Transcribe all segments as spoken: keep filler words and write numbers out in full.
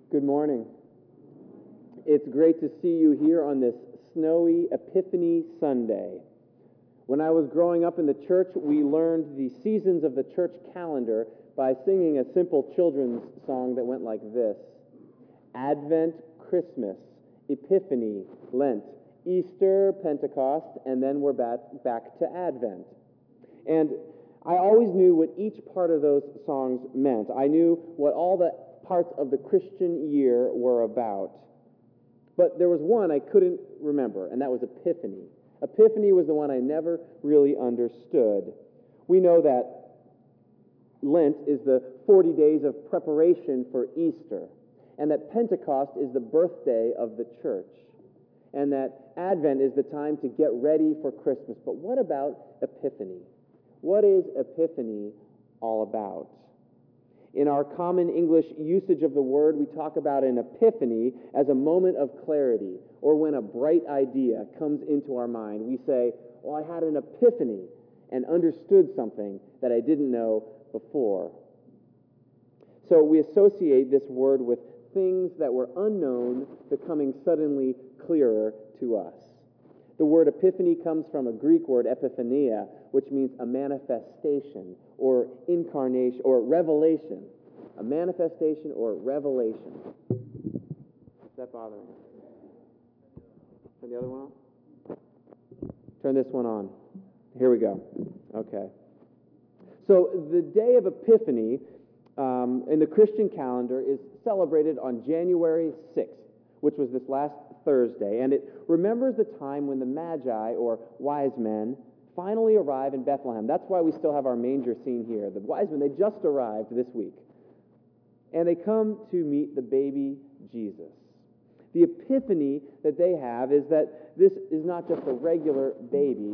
Good morning. It's great to see you here on this snowy Epiphany Sunday. When I was growing up in the church, we learned the seasons of the church calendar by singing a simple children's song that went like this: Advent, Christmas, Epiphany, Lent, Easter, Pentecost, and then we're back, back to Advent. And I always knew what each part of those songs meant. I knew what all the parts of the Christian year were about. But there was one I couldn't remember, and that was Epiphany. Epiphany was the one I never really understood. We know that Lent is the forty days of preparation for Easter, and that Pentecost is the birthday of the church, and that Advent is the time to get ready for Christmas. But what about Epiphany? What is Epiphany all about? In our common English usage of the word, we talk about an epiphany as a moment of clarity, or when a bright idea comes into our mind. We say, well, I had an epiphany and understood something that I didn't know before. So we associate this word with things that were unknown becoming suddenly clearer to us. The word epiphany comes from a Greek word, epiphania, which means a manifestation or incarnation or revelation. A manifestation or revelation. Is that bothering you? Turn the other one on? Turn this one on. Here we go. Okay. So the day of Epiphany um, in the Christian calendar is celebrated on January sixth, which was this last Thursday, and it remembers the time when the Magi, or wise men, finally arrive in Bethlehem. That's why we still have our manger scene here. The wise men, they just arrived this week, and they come to meet the baby Jesus. The epiphany that they have is that this is not just a regular baby,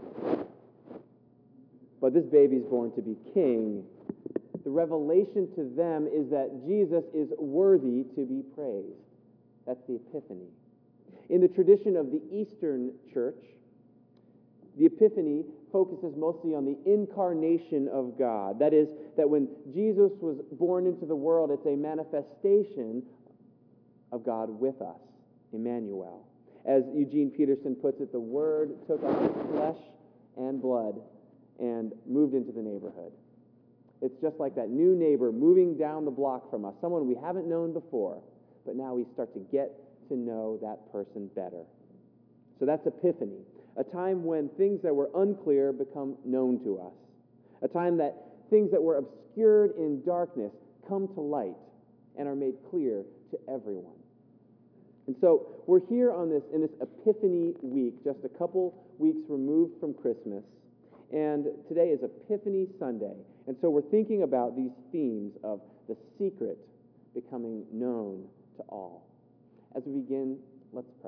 but this baby is born to be king. The revelation to them is that Jesus is worthy to be praised. That's the epiphany. In the tradition of the Eastern Church, the Epiphany focuses mostly on the incarnation of God. That is, that when Jesus was born into the world, it's a manifestation of God with us, Emmanuel. As Eugene Peterson puts it, the Word took on flesh and blood and moved into the neighborhood. It's just like that new neighbor moving down the block from us, someone we haven't known before, but now we start to get to know that person better. So that's Epiphany, a time when things that were unclear become known to us, a time that things that were obscured in darkness come to light and are made clear to everyone. And so we're here on this in this Epiphany week, just a couple weeks removed from Christmas, and today is Epiphany Sunday. And so we're thinking about these themes of the secret becoming known to all. As we begin, let's pray.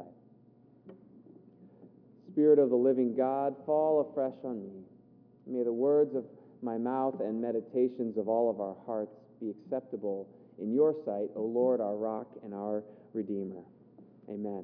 Spirit of the living God, fall afresh on me. May the words of my mouth and meditations of all of our hearts be acceptable in your sight, O Lord, our rock and our Redeemer. Amen.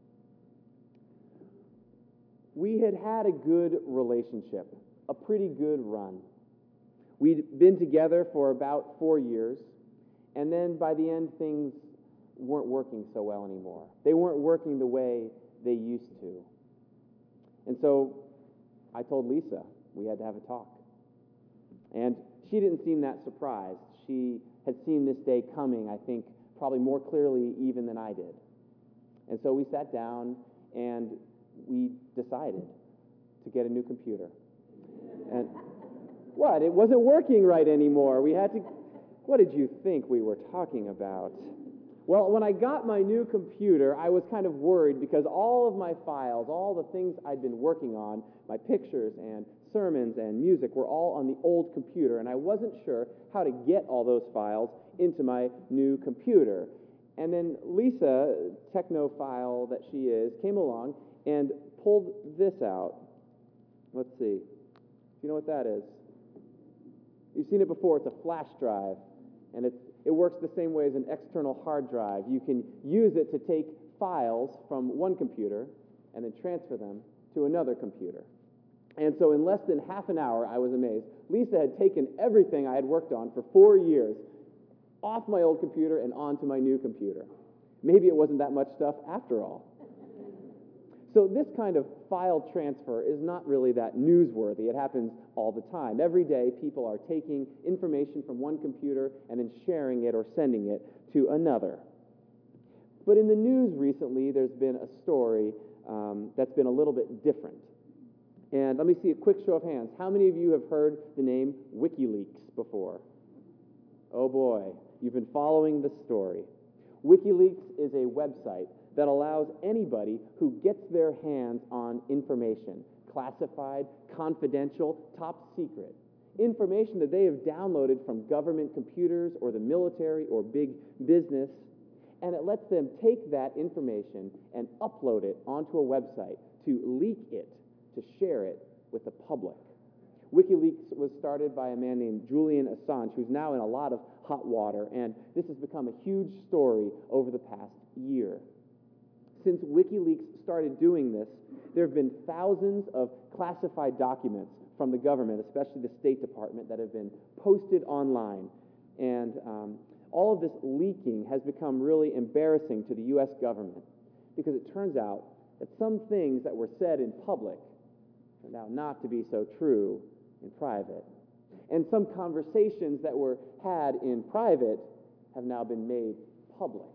We had had a good relationship, a pretty good run. We'd been together for about four years, and then by the end, things weren't working so well anymore. They weren't working the way they used to. And so I told Lisa we had to have a talk. And she didn't seem that surprised. She had seen this day coming, I think, probably more clearly even than I did. And so we sat down and we decided to get a new computer. And what? It wasn't working right anymore. We had to... What did you think we were talking about? Well, when I got my new computer, I was kind of worried because all of my files, all the things I'd been working on, my pictures and sermons and music were all on the old computer, and I wasn't sure how to get all those files into my new computer. And then Lisa, technophile that she is, came along and pulled this out. Let's see. Do you know what that is? You've seen it before. It's a flash drive, and it's It works the same way as an external hard drive. You can use it to take files from one computer and then transfer them to another computer. And so in less than half an hour, I was amazed. Lisa had taken everything I had worked on for four years off my old computer and onto my new computer. Maybe it wasn't that much stuff after all. So this kind of file transfer is not really that newsworthy. It happens all the time. Every day, people are taking information from one computer and then sharing it or sending it to another. But in the news recently, there's been a story um, that's been a little bit different. And let me see a quick show of hands. How many of you have heard the name WikiLeaks before? Oh boy, you've been following the story. WikiLeaks is a website that allows anybody who gets their hands on information, classified, confidential, top secret, information that they have downloaded from government computers or the military or big business, and it lets them take that information and upload it onto a website to leak it, to share it with the public. WikiLeaks was started by a man named Julian Assange, who's now in a lot of hot water, and this has become a huge story over the past year. Since WikiLeaks started doing this, there have been thousands of classified documents from the government, especially the State Department, that have been posted online. And um, all of this leaking has become really embarrassing to the U S government because it turns out that some things that were said in public turned out not to be so true in private. And some conversations that were had in private have now been made public.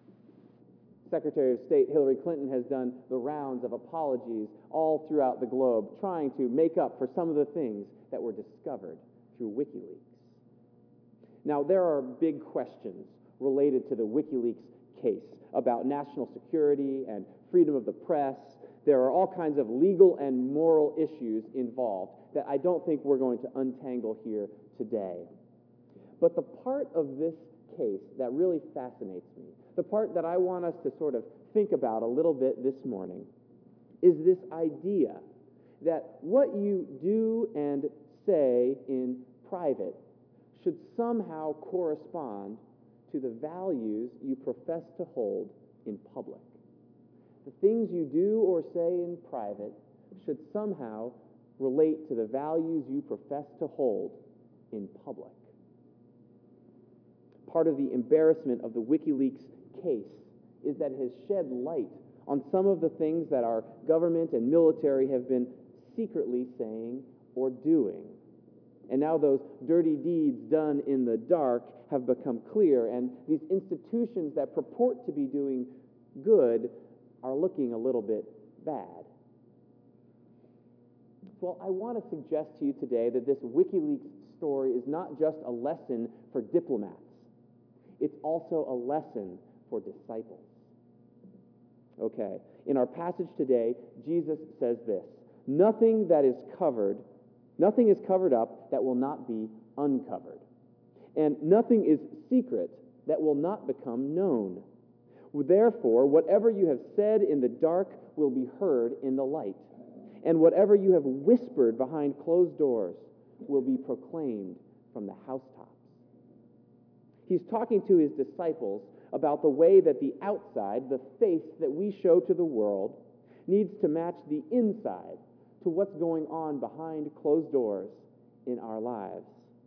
Secretary of State Hillary Clinton has done the rounds of apologies all throughout the globe, trying to make up for some of the things that were discovered through WikiLeaks. Now, there are big questions related to the WikiLeaks case about national security and freedom of the press. There are all kinds of legal and moral issues involved that I don't think we're going to untangle here today. But the part of this case that really fascinates me, the part that I want us to sort of think about a little bit this morning, is this idea that what you do and say in private should somehow correspond to the values you profess to hold in public. The things you do or say in private should somehow relate to the values you profess to hold in public. Part of the embarrassment of the WikiLeaks case is that it has shed light on some of the things that our government and military have been secretly saying or doing. And now those dirty deeds done in the dark have become clear, and these institutions that purport to be doing good are looking a little bit bad. Well, I want to suggest to you today that this WikiLeaks story is not just a lesson for diplomats. It's also a lesson for disciples. Okay, in our passage today, Jesus says this: Nothing that is covered, nothing is covered up that will not be uncovered. And nothing is secret that will not become known. Therefore, whatever you have said in the dark will be heard in the light. And whatever you have whispered behind closed doors will be proclaimed from the housetops. He's talking to his disciples about the way that the outside, the face that we show to the world, needs to match the inside to what's going on behind closed doors in our lives.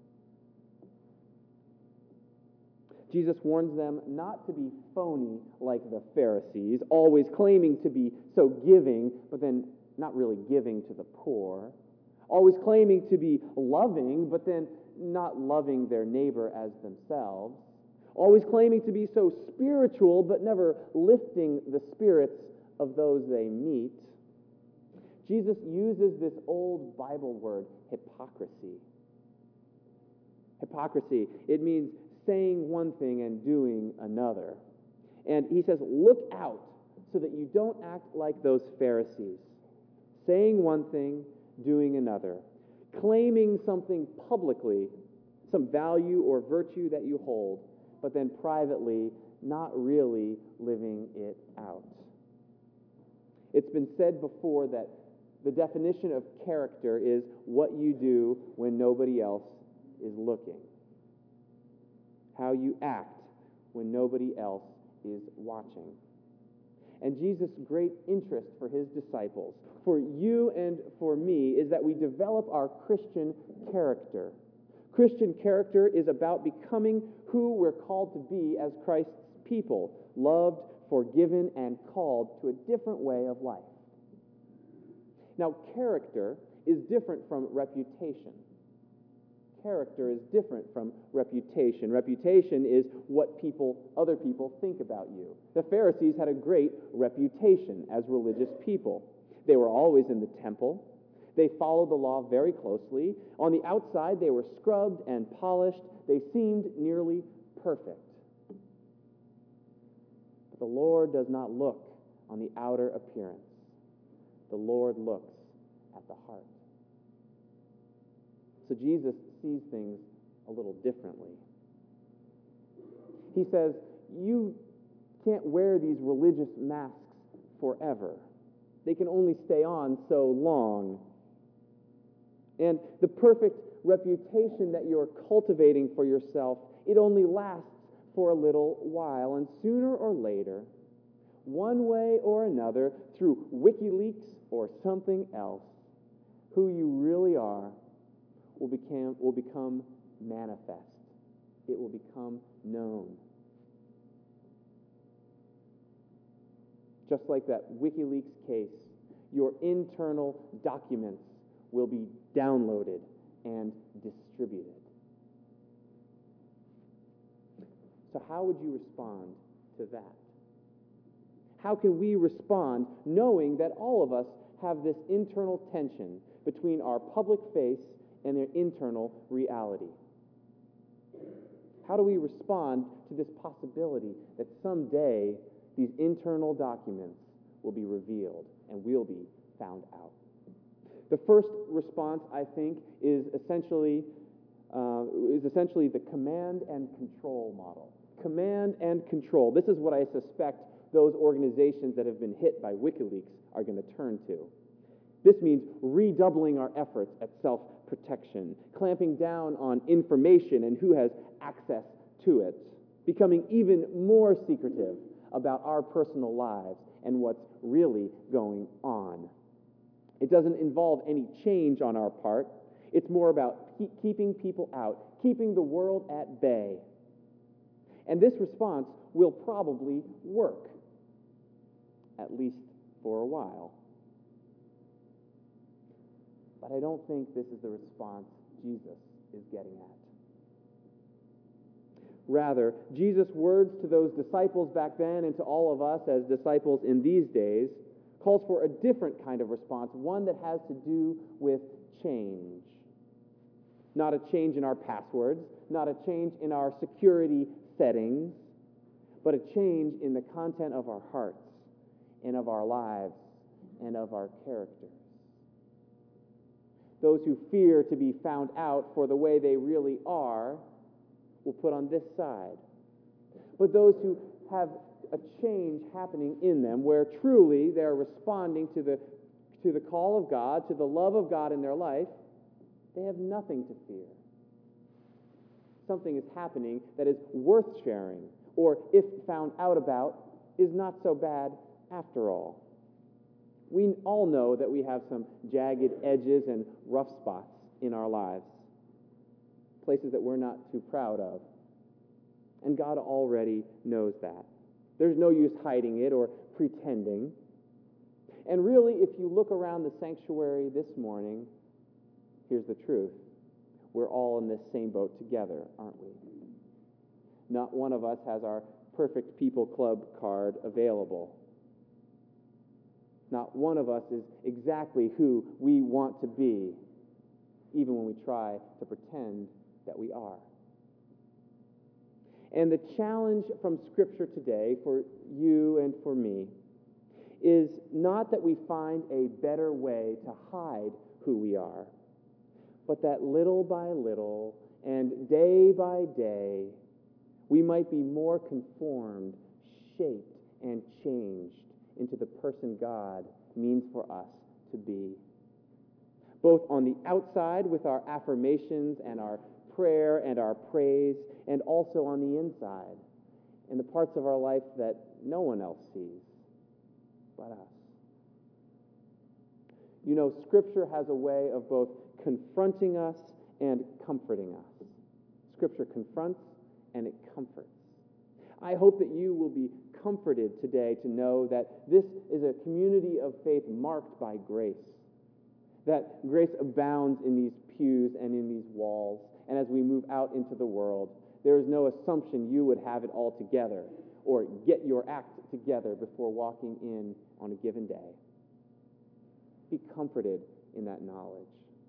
Jesus warns them not to be phony like the Pharisees, always claiming to be so giving, but then not really giving to the poor. Always claiming to be loving, but then not loving their neighbor as themselves. Always claiming to be so spiritual, but never lifting the spirits of those they meet. Jesus uses this old Bible word, hypocrisy. Hypocrisy, it means saying one thing and doing another. And he says, look out so that you don't act like those Pharisees. Saying one thing, doing another. Claiming something publicly, some value or virtue that you hold, but then privately not really living it out. It's been said before that the definition of character is what you do when nobody else is looking. How you act when nobody else is watching. And Jesus' great interest for his disciples, for you and for me, is that we develop our Christian character. Christian character is about becoming who we're called to be as Christ's people, loved, forgiven, and called to a different way of life. Now, character is different from reputation. Character is different from reputation. Reputation is what people, other people think about you. The Pharisees had a great reputation as religious people. They were always in the temple. They followed the law very closely. On the outside, they were scrubbed and polished. They seemed nearly perfect. But the Lord does not look on the outer appearance. The Lord looks at the heart. So Jesus sees things a little differently. He says, you can't wear these religious masks forever. They can only stay on so long. And the perfect reputation that you're cultivating for yourself, it only lasts for a little while. And sooner or later, one way or another, through WikiLeaks or something else, who you really are will become, will become manifest. It will become known. Just like that WikiLeaks case, your internal documents will be downloaded and distributed. So how would you respond to that? How can we respond knowing that all of us have this internal tension between our public face and their internal reality? How do we respond to this possibility that someday these internal documents will be revealed and will be found out? The first response, I think, is essentially uh, is essentially the command and control model. Command and control. This is what I suspect those organizations that have been hit by WikiLeaks are going to turn to. This means redoubling our efforts at self-protection, clamping down on information and who has access to it, becoming even more secretive about our personal lives and what's really going on. It doesn't involve any change on our part. It's more about keep, keeping people out, keeping the world at bay. And this response will probably work, at least for a while. But I don't think this is the response Jesus is getting at. Rather, Jesus' words to those disciples back then and to all of us as disciples in these days calls for a different kind of response, one that has to do with change. Not a change in our passwords, not a change in our security settings, but a change in the content of our hearts and of our lives and of our characters. Those who fear to be found out for the way they really are will put on this side. But those who have a change happening in them, where truly they're responding to the, to the call of God, to the love of God in their life, they have nothing to fear. Something is happening that is worth sharing, or if found out about, is not so bad after all. We all know that we have some jagged edges and rough spots in our lives, places that we're not too proud of. And God already knows that. There's no use hiding it or pretending. And really, if you look around the sanctuary this morning, here's the truth. We're all in this same boat together, aren't we? Not one of us has our Perfect People Club card available. Not one of us is exactly who we want to be, even when we try to pretend that we are. And the challenge from Scripture today for you and for me is not that we find a better way to hide who we are, but that little by little and day by day, we might be more conformed, shaped, and changed into the person God means for us to be. Both on the outside with our affirmations and our prayer and our praise, and also on the inside, in the parts of our life that no one else sees but us. You know, Scripture has a way of both confronting us and comforting us. Scripture confronts and it comforts. I hope that you will be comforted today to know that this is a community of faith marked by grace, that grace abounds in these pews and in these walls, and as we move out into the world, there is no assumption you would have it all together or get your act together before walking in on a given day. Be comforted in that knowledge.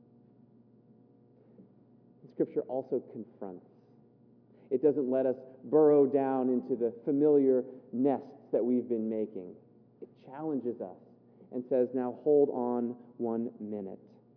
Scripture also confronts. It doesn't let us burrow down into the familiar nests that we've been making. It challenges us and says, now hold on one minute.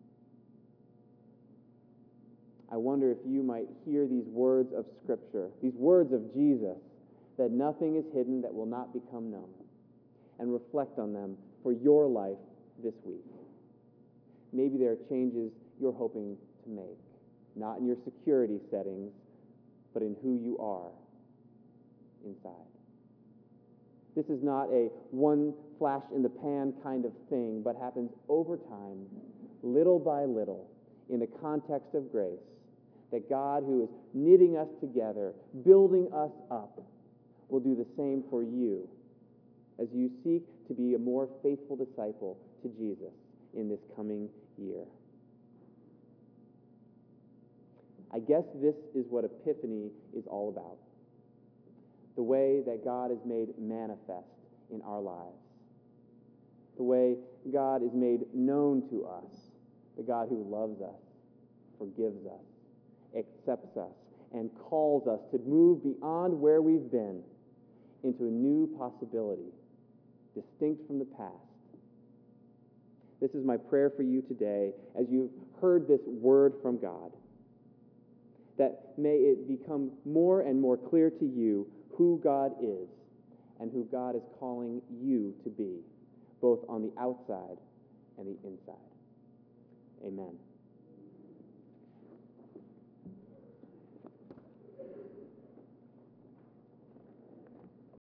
I wonder if you might hear these words of Scripture, these words of Jesus, that nothing is hidden that will not become known, and reflect on them for your life this week. Maybe there are changes you're hoping to make, not in your security settings, but in who you are inside. This is not a one flash in the pan kind of thing, but happens over time, little by little, in the context of grace, that God, who is knitting us together, building us up, will do the same for you as you seek to be a more faithful disciple to Jesus in this coming year. I guess this is what Epiphany is all about. The way that God is made manifest in our lives. The way God is made known to us. The God who loves us, forgives us, accepts us, and calls us to move beyond where we've been into a new possibility, distinct from the past. This is my prayer for you today as you've heard this word from God, that may it become more and more clear to you who God is and who God is calling you to be, both on the outside and the inside. Amen.